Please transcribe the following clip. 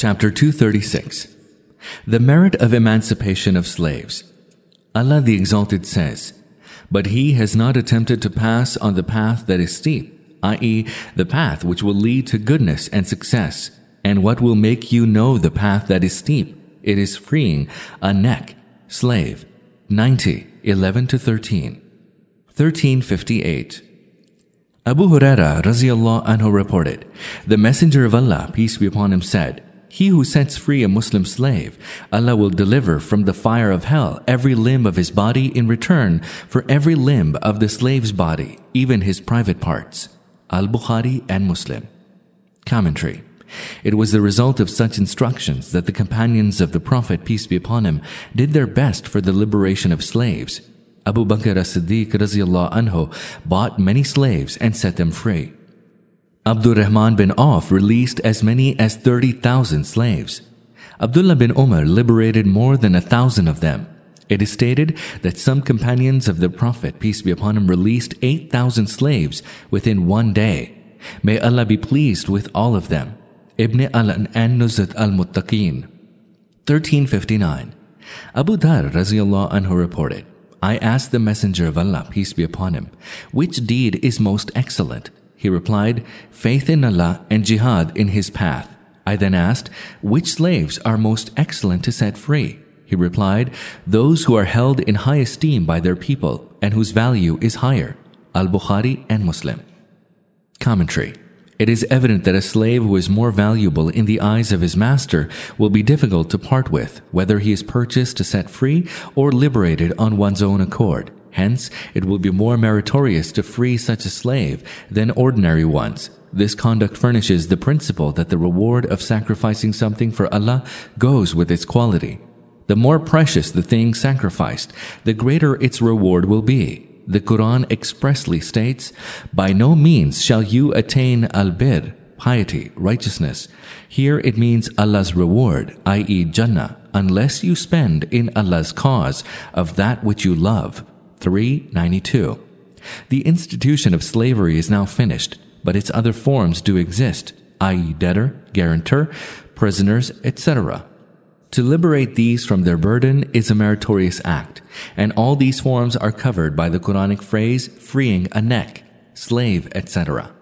Chapter 236. The merit of emancipation of slaves. Allah the Exalted says, "But he has not attempted to pass on the path that is steep, i.e., the path which will lead to goodness and success. And what will make you know the path that is steep? It is freeing a neck, slave." 90, 11-13. 1358. Abu Huraira Raziyallahu Anhu reported, "The Messenger of Allah, peace be upon him, said, He who sets free a Muslim slave, Allah will deliver from the fire of hell every limb of his body in return for every limb of the slave's body, even his private parts." Al-Bukhari and Muslim. Commentary. It was the result of such instructions that the companions of the Prophet, peace be upon him, did their best for the liberation of slaves. Abu Bakr as-Siddiq Raziyallahu Anhu bought many slaves and set them free. Abdurrahman bin Auf released as many as 30,000 slaves. Abdullah bin Umar liberated more than 1,000 of them. It is stated that some companions of the Prophet, peace be upon him, released 8,000 slaves within one day. May Allah be pleased with all of them. Ibn al-Nuzhat al-Muttaqeen. 1359. Abu Dhar Raziyallahu Anhu reported, "I asked the Messenger of Allah, peace be upon him, which deed is most excellent?" He replied, "Faith in Allah and jihad in His path." I then asked, "Which slaves are most excellent to set free?" He replied, "Those who are held in high esteem by their people and whose value is higher." Al-Bukhari and Muslim. Commentary. It is evident that a slave who is more valuable in the eyes of his master will be difficult to part with, whether he is purchased to set free or liberated on one's own accord. Hence, it will be more meritorious to free such a slave than ordinary ones. This conduct furnishes the principle that the reward of sacrificing something for Allah goes with its quality. The more precious the thing sacrificed, the greater its reward will be. The Quran expressly states, "By no means shall you attain al-bir, piety, righteousness." Here it means Allah's reward, i.e. Jannah, unless you spend in Allah's cause of that which you love. 392. The institution of slavery is now finished, but its other forms do exist, i.e. debtor, guarantor, prisoners, etc. To liberate these from their burden is a meritorious act, and all these forms are covered by the Quranic phrase, freeing a neck, slave, etc.